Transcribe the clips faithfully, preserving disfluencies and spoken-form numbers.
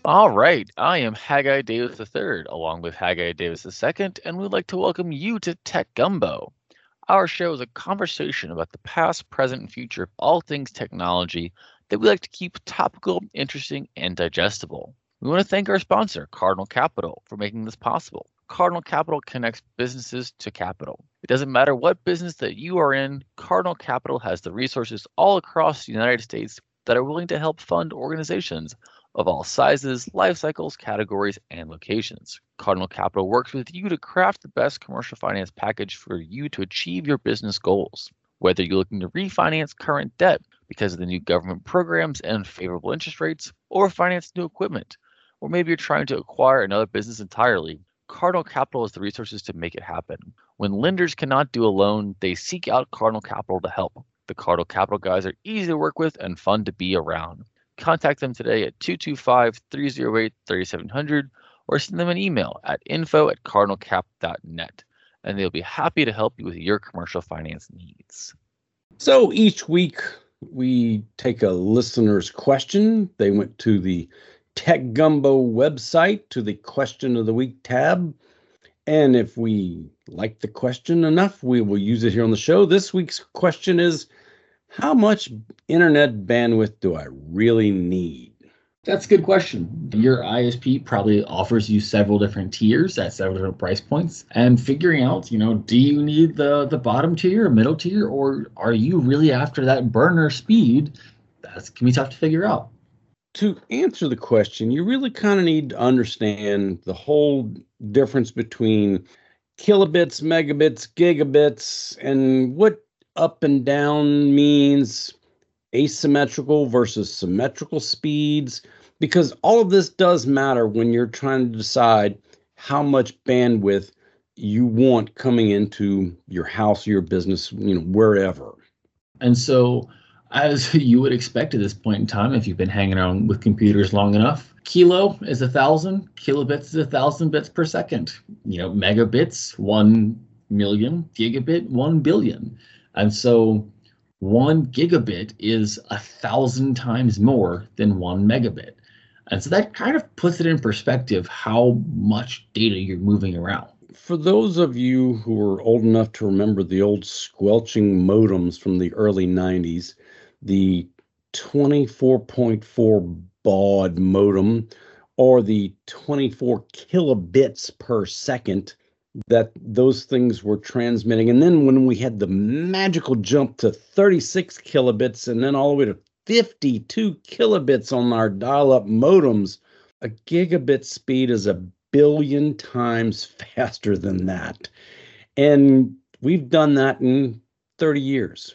All right, I am Haggai Davis the third, along with Haggai Davis the second, and we'd like to welcome you to Tech Gumbo. Our show is a conversation about the past, present, and future of all things technology that we like to keep topical, interesting, and digestible. We want to thank our sponsor, Cardinal Capital, for making this possible. Cardinal Capital connects businesses to capital. It doesn't matter what business that you are in, Cardinal Capital has the resources all across the United States that are willing to help fund organizations of all sizes, life cycles, categories, and locations. Cardinal Capital works with you to craft the best commercial finance package for you to achieve your business goals. Whether you're looking to refinance current debt because of the new government programs and favorable interest rates, or finance new equipment, or maybe you're trying to acquire another business entirely, Cardinal Capital has the resources to make it happen. When lenders cannot do a loan, they seek out Cardinal Capital to help. The Cardinal Capital guys are easy to work with and fun to be around. Contact them today at two two five, three oh eight, three seven zero zero or send them an email at info at cardinalcap dot net, and they'll be happy to help you with your commercial finance needs. So each week we take a listener's question. They went to the Tech Gumbo website to the Question of the Week tab. And if we like the question enough, we will use it here on the show. This week's question is, how much internet bandwidth do I really need? That's a good question. Your I S P probably offers you several different tiers at several different price points. And figuring out, you know, do you need the, the bottom tier or middle tier, or are you really after that burner speed? That can be tough to figure out. To answer the question, you really kind of need to understand the whole difference between kilobits, megabits, gigabits, and what up and down means, asymmetrical versus symmetrical speeds, because all of this does matter when you're trying to decide how much bandwidth you want coming into your house, your business, you know, wherever. And so, as you would expect at this point in time, if you've been hanging around with computers long enough, kilo is a thousand, kilobits is a thousand bits per second. You know, megabits, one million, gigabit, one billion. And so one gigabit is a thousand times more than one megabit. And so that kind of puts it in perspective how much data you're moving around. For those of you who are old enough to remember the old squelching modems from the early nineties, the twenty-four point four baud modem, or the twenty-four kilobits per second that those things were transmitting. And then when we had the magical jump to thirty-six kilobits and then all the way to fifty-two kilobits on our dial-up modems, a gigabit speed is a billion times faster than that. And we've done that in thirty years.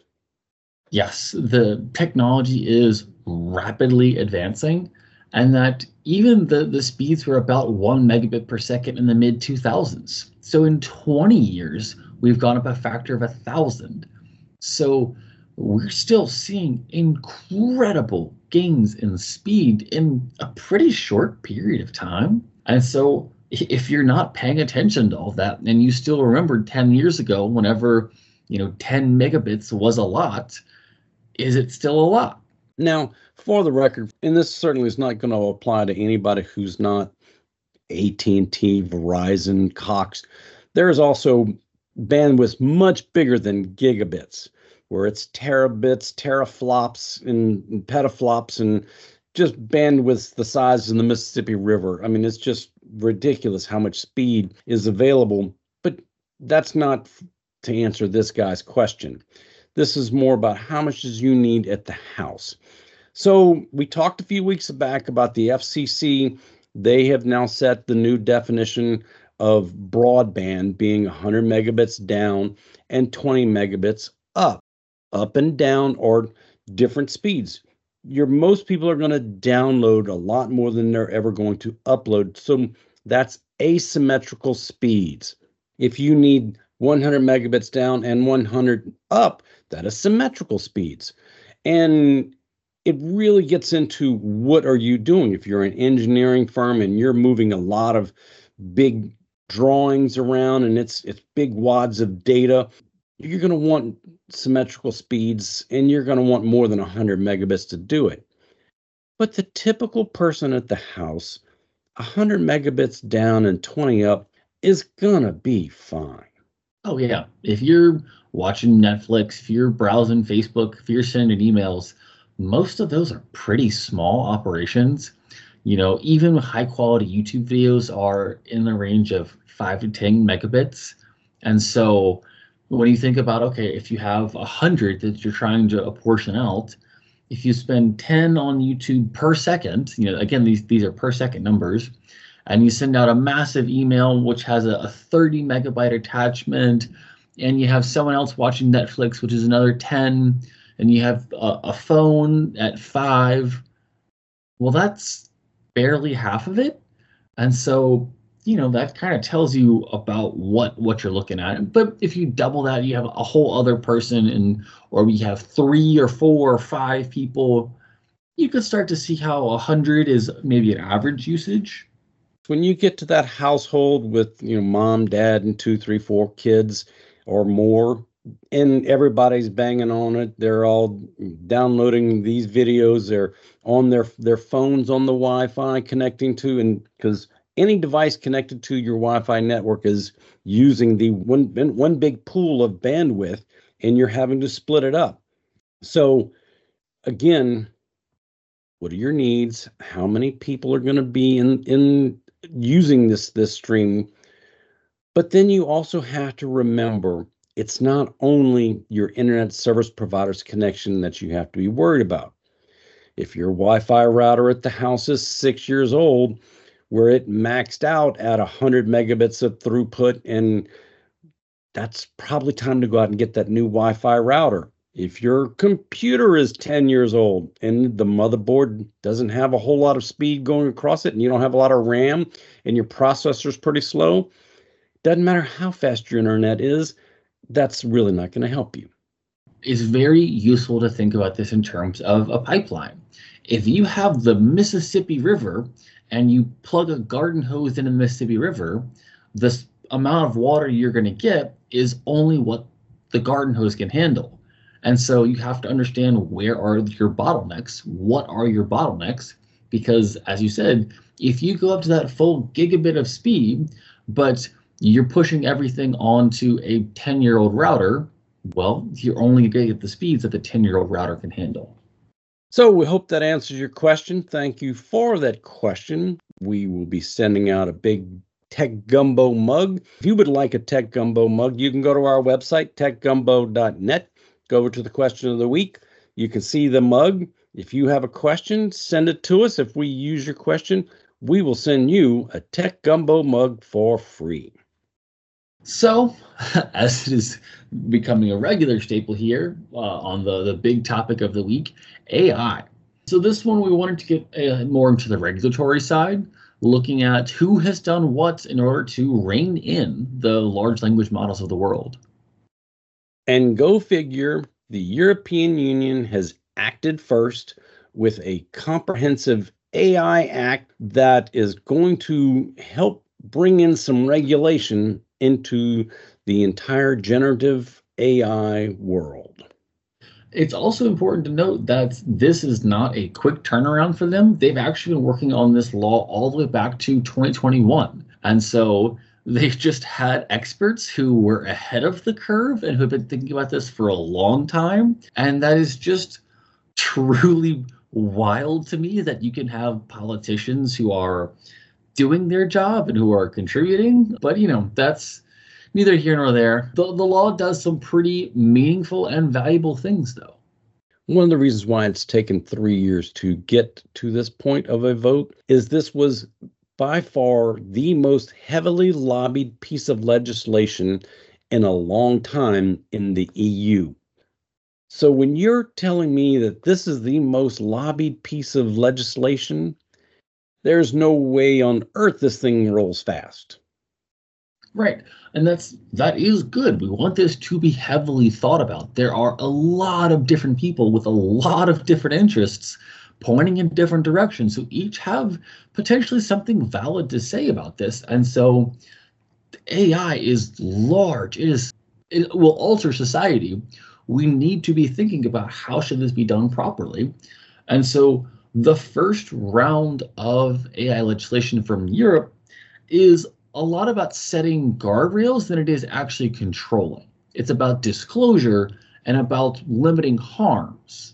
Yes, the technology is rapidly advancing, and that even the, the speeds were about one megabit per second in the mid two thousands. So in twenty years, we've gone up a factor of a thousand. So we're still seeing incredible gains in speed in a pretty short period of time. And so if you're not paying attention to all that, and you still remember ten years ago, whenever, you know, ten megabits was a lot, is it still a lot? Now, for the record, and this certainly is not going to apply to anybody who's not A T and T, Verizon, Cox, there is also bandwidth much bigger than gigabits, where it's terabits, teraflops, and petaflops, and just bandwidth the size of the Mississippi River. I mean, it's just ridiculous how much speed is available, but that's not to answer this guy's question. This is more about how much does you need at the house. So we talked a few weeks back about the F C C. They have now set the new definition of broadband being one hundred megabits down and twenty megabits up, up and down, or different speeds. Your most people are going to download a lot more than they're ever going to upload. So that's asymmetrical speeds. If you need one hundred megabits down and one hundred up, that is symmetrical speeds. And it really gets into what are you doing. If you're an engineering firm and you're moving a lot of big drawings around and it's it's big wads of data, you're going to want symmetrical speeds, and you're going to want more than one hundred megabits to do it. But the typical person at the house, one hundred megabits down and twenty up, is gonna be fine. Oh, yeah. If you're watching Netflix, if you're browsing Facebook, if you're sending emails, most of those are pretty small operations. You know, even high quality YouTube videos are in the range of five to ten megabits. And so when you think about, okay, if you have a hundred that you're trying to apportion out, if you spend ten on YouTube per second, you know, again, these, these are per second numbers, and you send out a massive email which has a, a thirty megabyte attachment, and you have someone else watching Netflix, which is another ten, and you have a, a phone at five, well, that's barely half of it. And so, you know, that kind of tells you about what what you're looking at. But if you double that, you have a whole other person, and or we have three or four or five people, you could start to see how a hundred is maybe an average usage. When you get to that household with, you know, mom, dad, and two, three, four kids or more, and everybody's banging on it, they're all downloading these videos, they're on their their phones on the Wi-Fi connecting to, and because any device connected to your Wi-Fi network is using the one one big pool of bandwidth, and you're having to split it up. So again, what are your needs? How many people are going to be in in using this this stream? But then you also have to remember, it's not only your internet service provider's connection that you have to be worried about. If your Wi-Fi router at the house is six years old, where it maxed out at one hundred megabits of throughput, and that's probably time to go out and get that new Wi-Fi router. If your computer is ten years old and the motherboard doesn't have a whole lot of speed going across it, and you don't have a lot of RAM, and your processor's pretty slow, doesn't matter how fast your internet is, that's really not going to help you. It's very useful to think about this in terms of a pipeline. If you have the Mississippi River and you plug a garden hose in the Mississippi River, the amount of water you're going to get is only what the garden hose can handle. And so you have to understand, where are your bottlenecks? What are your bottlenecks? Because as you said, if you go up to that full gigabit of speed, but you're pushing everything onto a ten-year-old router, well, you're only going to get the speeds that the ten-year-old router can handle. So we hope that answers your question. Thank you for that question. We will be sending out a big Tech Gumbo mug. If you would like a Tech Gumbo mug, you can go to our website, tech gumbo dot net. Go over to the question of the week. You can see the mug. If you have a question, send it to us. If we use your question, we will send you a Tech Gumbo mug for free. So, as it is becoming a regular staple here uh, on the, the big topic of the week, A I. So this one, we wanted to get uh, more into the regulatory side, looking at who has done what in order to rein in the large language models of the world. And go figure, the European Union has acted first with a comprehensive A I Act that is going to help bring in some regulation into the entire generative A I world. It's also important to note that this is not a quick turnaround for them. They've actually been working on this law all the way back to twenty twenty-one. And so they've just had experts who were ahead of the curve and who have been thinking about this for a long time. And that is just truly wild to me, that you can have politicians who are doing their job and who are contributing. But, you know, that's neither here nor there. The, the law does some pretty meaningful and valuable things, though. One of the reasons why it's taken three years to get to this point of a vote is this was by far the most heavily lobbied piece of legislation in a long time in the E U. So when you're telling me that this is the most lobbied piece of legislation, there's no way on earth this thing rolls fast. Right. And that's that is good. We want this to be heavily thought about. There are a lot of different people with a lot of different interests pointing in different directions, who each have potentially something valid to say about this. And so A I is large. It is it will alter society. We need to be thinking about, how should this be done properly? And so The first round of A I legislation from Europe is a lot about setting guardrails than it is actually controlling. It's about disclosure and about limiting harms.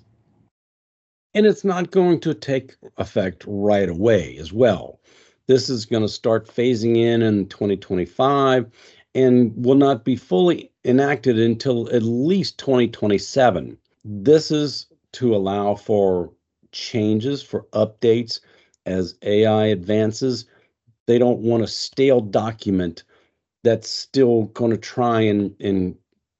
And it's not going to take effect right away as well. This is going to start phasing in in twenty twenty-five and will not be fully enacted until at least twenty twenty-seven. This is to allow for changes, for updates as A I advances. They don't want a stale document that's still going to try and, and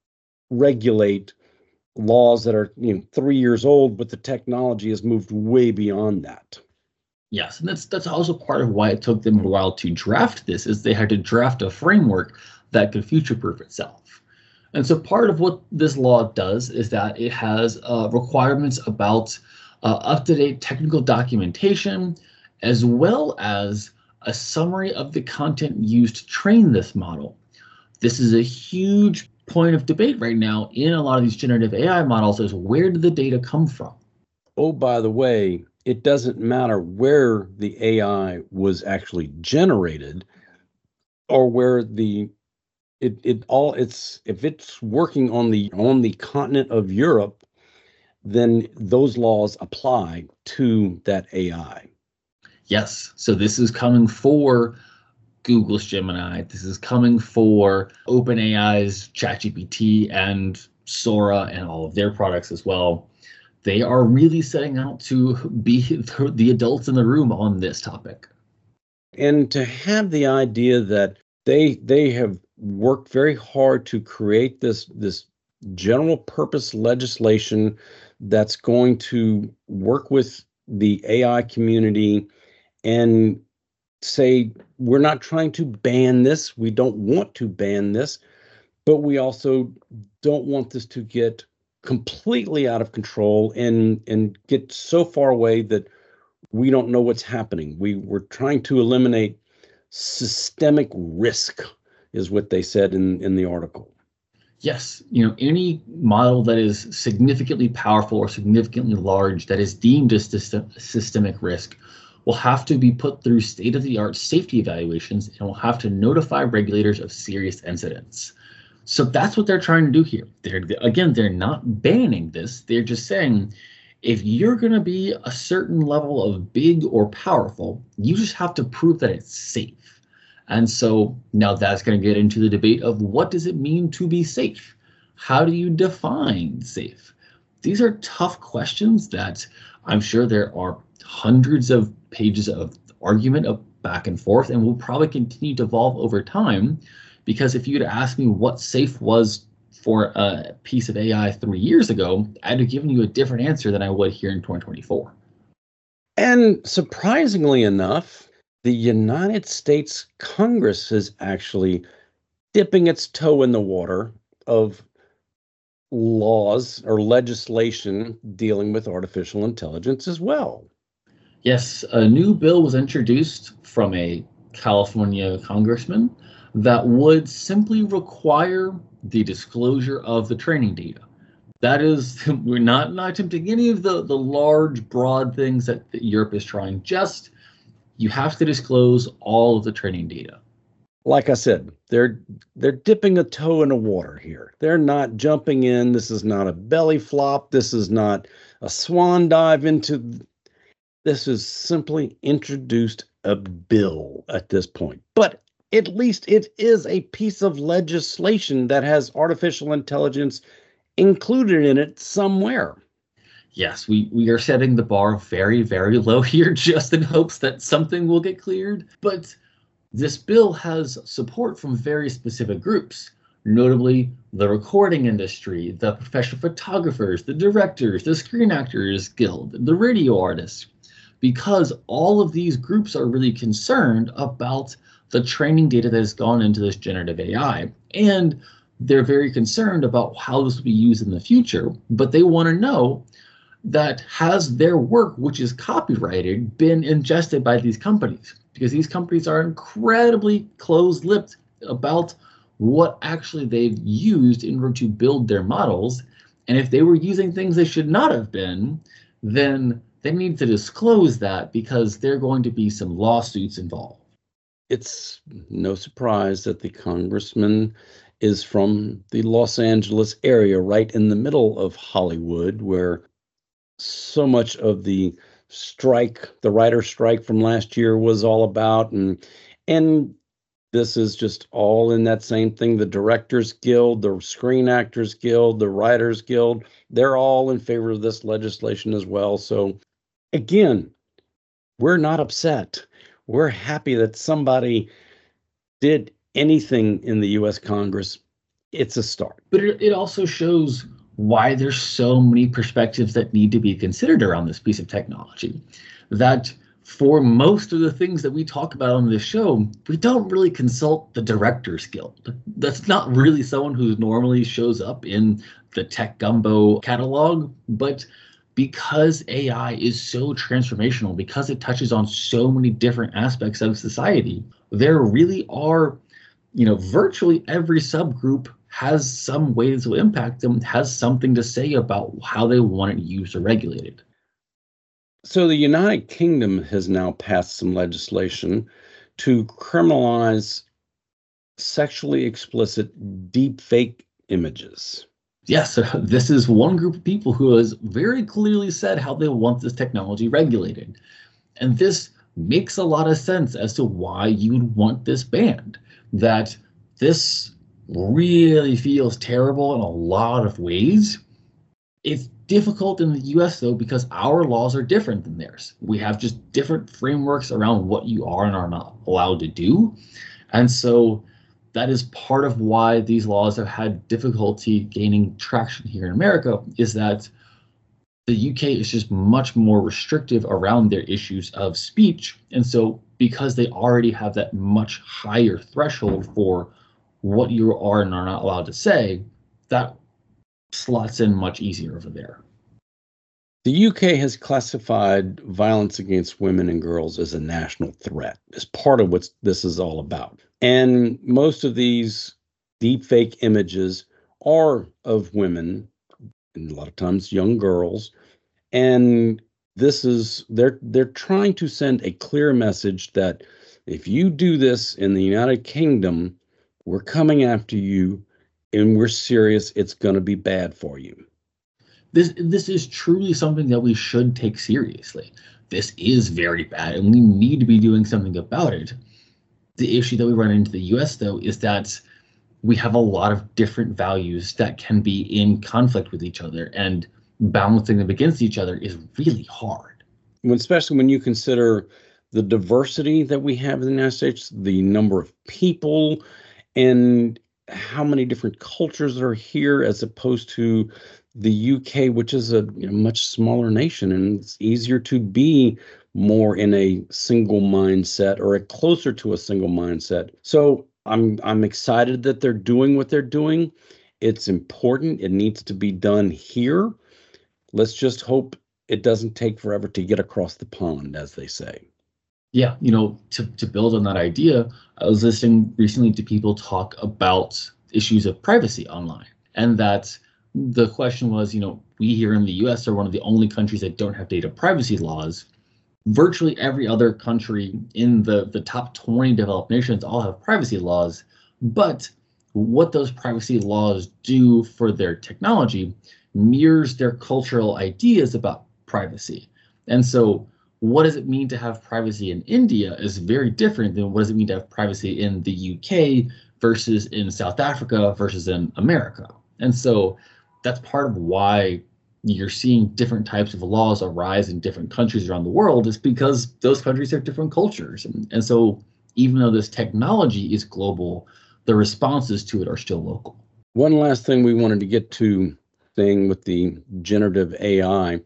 regulate laws that are, you know, three years old, but the technology has moved way beyond that. Yes, and that's that's also part of why it took them a while to draft this, is they had to draft a framework that could future-proof itself. And so part of what this law does is that it has uh, requirements about uh, up-to-date technical documentation, as well as a summary of the content used to train this model. This is a huge point of debate right now in a lot of these generative A I models, is where did the data come from? Oh, by the way, it doesn't matter where the A I was actually generated or where the it it all it's if it's working on the on the continent of Europe, then those laws apply to that A I. Yes, so this is coming for Google's Gemini. This is coming for OpenAI's ChatGPT and Sora and all of their products as well. They are really setting out to be the adults in the room on this topic. And to have the idea that they they have worked very hard to create this this general purpose legislation that's going to work with the A I community and say, we're not trying to ban this. We don't want to ban this, but we also don't want this to get completely out of control and, and get so far away that we don't know what's happening. We were trying to eliminate systemic risk, is what they said in, in the article. Yes, you know, any model that is significantly powerful or significantly large that is deemed a system, systemic risk will have to be put through state-of-the-art safety evaluations and will have to notify regulators of serious incidents. So that's what they're trying to do here. They're, again, they're not banning this. They're just saying, if you're going to be a certain level of big or powerful, you just have to prove that it's safe. And so now that's going to get into the debate of, what does it mean to be safe? How do you define safe? These are tough questions that I'm sure there are hundreds of pages of argument of back and forth, and will probably continue to evolve over time. Because if you'd asked me what safe was for a piece of A I three years ago, I'd have given you a different answer than I would here in twenty twenty-four. And surprisingly enough, the United States Congress is actually dipping its toe in the water of laws or legislation dealing with artificial intelligence as well. Yes, a new bill was introduced from a California congressman that would simply require the disclosure of the training data. That is, we're not, not attempting any of the, the large, broad things that, that Europe is trying. Just, you have to disclose all of the training data. Like I said, they're they're dipping a toe in the water here. They're not jumping in. This is not a belly flop. This is not a swan dive into. This is simply introduced a bill at this point. But at least it is a piece of legislation that has artificial intelligence included in it somewhere. Yes, we, we are setting the bar very, very low here, just in hopes that something will get cleared. But this bill has support from very specific groups, notably the recording industry, the professional photographers, the directors, the Screen Actors Guild, the radio artists, because all of these groups are really concerned about the training data that has gone into this generative A I. And they're very concerned about how this will be used in the future, but they want to know that has their work, which is copyrighted, been ingested by these companies, because these companies are incredibly closed-lipped about what actually they've used in order to build their models. And if they were using things they should not have been, then they need to disclose that because there are going to be some lawsuits involved. It's no surprise that the congressman is from the Los Angeles area, right in the middle of Hollywood, where so much of the strike, the writer strike from last year was all about. And, and this is just all in that same thing. The Directors Guild, the Screen Actors Guild, the Writers Guild, they're all in favor of this legislation as well. So again, we're not upset. We're happy that somebody did anything in the U S Congress. It's a start. But it, it also shows why there's so many perspectives that need to be considered around this piece of technology. That for most of the things that we talk about on this show, we don't really consult the Directors Guild. That's not really someone who normally shows up in the Tech Gumbo catalog, but because A I is so transformational, because it touches on so many different aspects of society, there really are, you know, virtually every subgroup has some ways to impact them, has something to say about how they want it used or regulated. So the United Kingdom has now passed some legislation to criminalize sexually explicit deepfake images. Yes, this is one group of people who has very clearly said how they want this technology regulated. And this makes a lot of sense as to why you would want this banned. That this really feels terrible in a lot of ways. It's difficult in the U S, though, because our laws are different than theirs. We have just different frameworks around what you are and are not allowed to do. And so that is part of why these laws have had difficulty gaining traction here in America, is that the U K is just much more restrictive around their issues of speech. And so because they already have that much higher threshold for what you are and are not allowed to say, that slots in much easier over there. The U K has classified violence against women and girls as a national threat, as part of what this is all about. And most of these deepfake images are of women, and a lot of times young girls. And this is, they're they're trying to send a clear message that if you do this in the United Kingdom, we're coming after you and we're serious. It's going to be bad for you. This this is truly something that we should take seriously. This is very bad, and we need to be doing something about it. The issue that we run into the U S, though, is that we have a lot of different values that can be in conflict with each other, and balancing them against each other is really hard. Especially when you consider the diversity that we have in the United States, the number of people, and how many different cultures are here as opposed to the U K, which is a you know, much smaller nation, and it's easier to be more in a single mindset or a closer to a single mindset. So I'm I'm excited that they're doing what they're doing. It's important. It needs to be done here. Let's just hope it doesn't take forever to get across the pond, as they say. Yeah, you know, to, to build on that idea, I was listening recently to people talk about issues of privacy online, and that the question was, you know, we here in the U S are one of the only countries that don't have data privacy laws. Virtually every other country in the, the top twenty developed nations all have privacy laws, but what those privacy laws do for their technology mirrors their cultural ideas about privacy. And so what does it mean to have privacy in India is very different than what does it mean to have privacy in the U K versus in South Africa versus in America. And so that's part of why you're seeing different types of laws arise in different countries around the world, is because those countries have different cultures. And, and so even though this technology is global, the responses to it are still local. One last thing we wanted to get to, thing with the generative A I,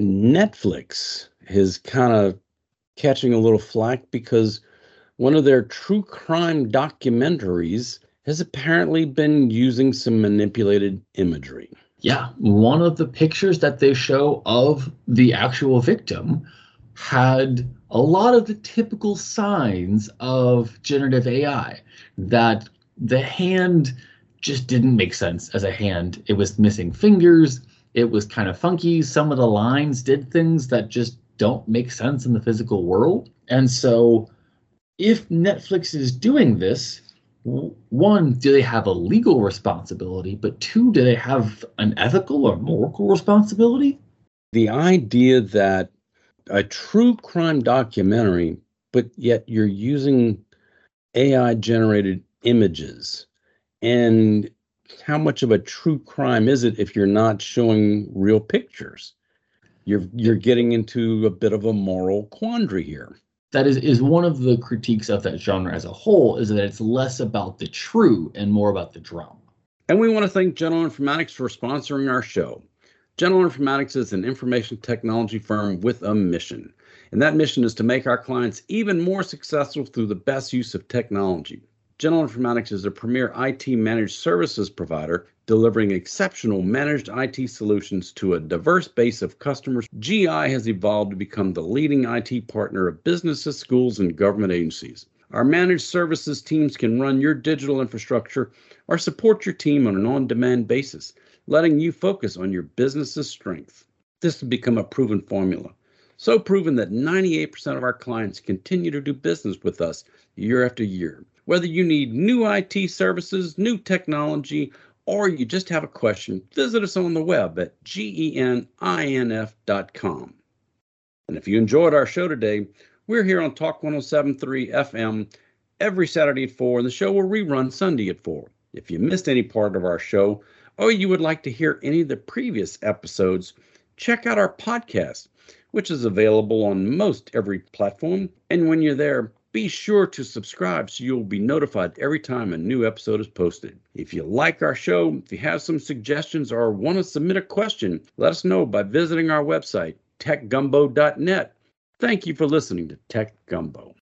Netflix is kind of catching a little flack because one of their true crime documentaries has apparently been using some manipulated imagery. Yeah, one of the pictures that they show of the actual victim had a lot of the typical signs of generative A I. That the hand just didn't make sense as a hand. It was missing fingers. It was kind of funky. Some of the lines did things that just don't make sense in the physical world. And so if Netflix is doing this, one, do they have a legal responsibility? But two, do they have an ethical or moral responsibility? The idea that a true crime documentary, but yet you're using A I-generated images, and how much of a true crime is it if you're not showing real pictures? You're you're getting into a bit of a moral quandary here. That is, is one of the critiques of that genre as a whole, is that it's less about the true and more about the drama. And we want to thank General Informatics for sponsoring our show. General Informatics is an information technology firm with a mission. And that mission is to make our clients even more successful through the best use of technology. General Informatics is a premier I T managed services provider delivering exceptional managed I T solutions to a diverse base of customers. G I has evolved to become the leading I T partner of businesses, schools, and government agencies. Our managed services teams can run your digital infrastructure or support your team on an on-demand basis, letting you focus on your business's strength. This has become a proven formula. So proven that ninety-eight percent of our clients continue to do business with us year after year. Whether you need new I T services, new technology, or you just have a question, visit us on the web at geninf dot com. And if you enjoyed our show today, we're here on Talk one oh seven point three F M every Saturday at four, and the show will rerun Sunday at four. If you missed any part of our show, or you would like to hear any of the previous episodes, check out our podcast, which is available on most every platform. And when you're there, be sure to subscribe so you'll be notified every time a new episode is posted. If you like our show, if you have some suggestions or want to submit a question, let us know by visiting our website, tech gumbo dot net. Thank you for listening to Tech Gumbo.